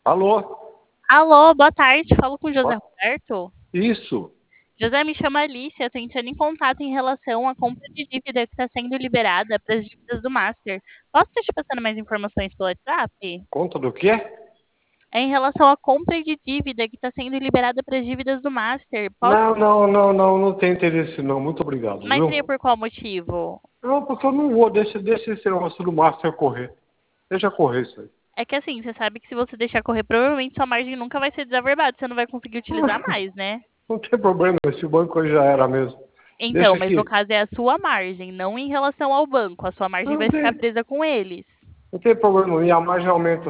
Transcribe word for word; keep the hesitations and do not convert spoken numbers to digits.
Alô? Alô, boa tarde. Falo com o José Ó, Roberto. isso. José, me chama Alicia, tô entrando em contato em relação à compra de dívida que está sendo liberada para as dívidas do Master. Posso estar te passando mais informações pelo WhatsApp? Conta do quê? É em relação à compra de dívida que está sendo liberada para as dívidas do Master. Posso... Não, não, não, não, não tem interesse não. Muito obrigado, Mas seria viu? por qual motivo? Não, porque eu não vou. Deixa, deixa esse negócio do Master correr. Deixa correr isso aí. É que assim, você sabe que se você deixar correr, provavelmente sua margem nunca vai ser desaverbada, você não vai conseguir utilizar mais, né? Não tem problema, esse banco aí já era mesmo. Então, Deixa mas no aqui. caso é a sua margem, não em relação ao banco. A sua margem Não vai ficar tem, presa com eles. não tem problema. E a margem aumenta